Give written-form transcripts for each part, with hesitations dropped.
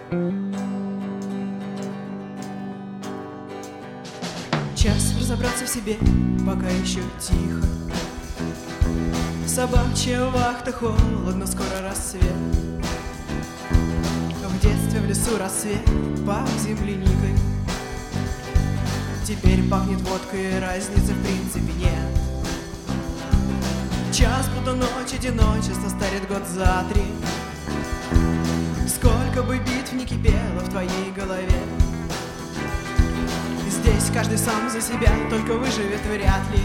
Час разобраться в себе, пока еще тихо. Собачья вахта, холодно, скоро рассвет. В детстве в лесу рассвет пах земляникой. Теперь пахнет водкой, разницы в принципе нет. Час будто ночь, одиночество старит год за 3. Сколько бы битв не кипело в твоей голове, здесь каждый сам за себя, только выживет вряд ли.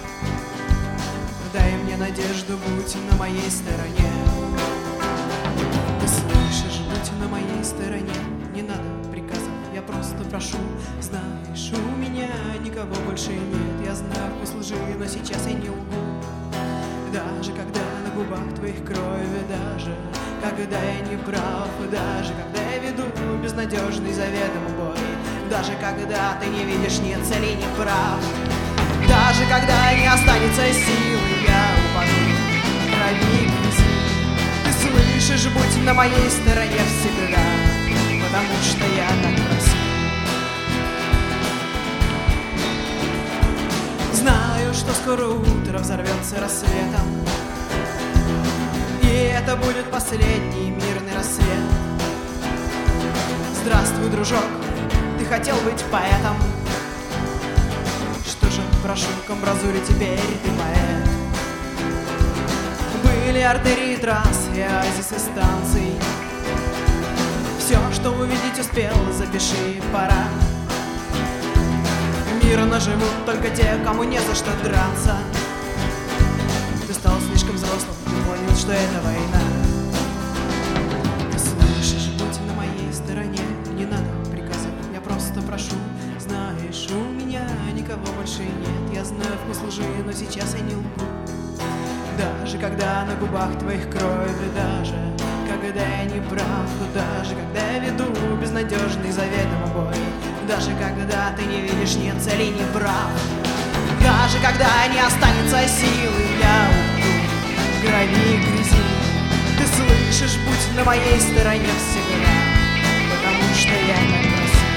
Дай мне надежду, будь на моей стороне. Ты слышишь, будь на моей стороне. Не надо приказов, я просто прошу. Знаешь, у меня никого больше нет. Я знаю вкус лжи, но сейчас я не лгу. Даже когда на губах твоих крови, даже когда я не прав, даже когда я веду безнадежный заведомый бой, даже когда ты не видишь ни цели, ни прав, даже когда не останется силы, я упаду в крови грязи. Ты слышишь, будь на моей стороне всегда, потому что я так просил. Знаю, что скоро утро взорвется рассветом, и это будет последний мирный рассвет. Здравствуй, дружок, ты хотел быть поэтом. Что же, прошу, к амбразуре теперь ты поэт. Были артерии, трасс и оазисы станций. Все, что увидеть успел, запиши, пора. Мирно живут только те, кому не за что драться. Ты стал слишком взрослым, ты понял, что это война. Ты слышишь, будь на моей стороне. Не надо приказов, я просто прошу. Знаешь, у меня никого больше нет. Я знаю вкус лжи, но сейчас я не лгу. Даже когда на губах твоих кровь, даже когда я не прав, даже когда я веду безнадежный заведомый бой, даже когда ты не видишь ни цели, ни прав, даже когда не останется силы, я уйду в крови грязи. Ты слышишь, будь на моей стороне всегда, потому что я так просил.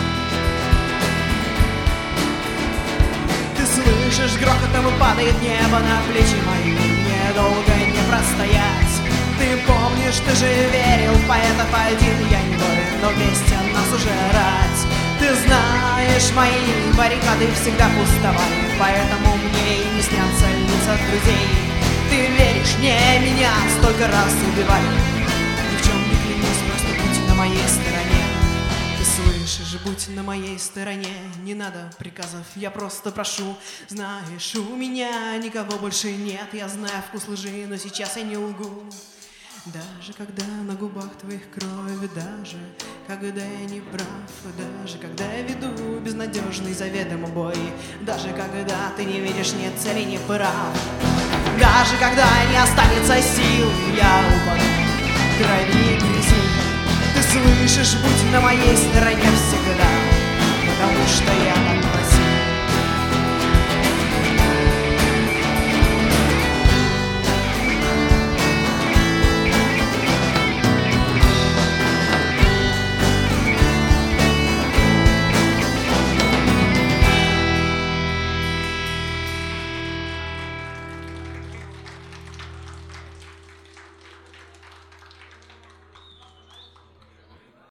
Ты слышишь, грохотом падает небо на плечи мои, мне долго не простоять. Ты помнишь, ты же верил в поэтов один. Я не воин, но вместе нас уже рать. Ты знаешь, мои баррикады всегда пустовали, поэтому мне и не снятся лица друзей. Ты веришь, не меня столько раз убивали. Ни в чем не клянусь, просто будь на моей стороне. Ты слышишь, будь на моей стороне. Не надо приказов, я просто прошу. Знаешь, у меня никого больше нет. Я знаю вкус лжи, но сейчас я не лгу. Даже когда на губах твоих крови, даже когда я не прав, даже когда я веду безнадежный заведомый бой, даже когда ты не видишь ни цели, ни прав, даже когда не останется сил, я упаду в крови грязи. Ты слышишь, будь на моей стороне всегда, потому что я так просил.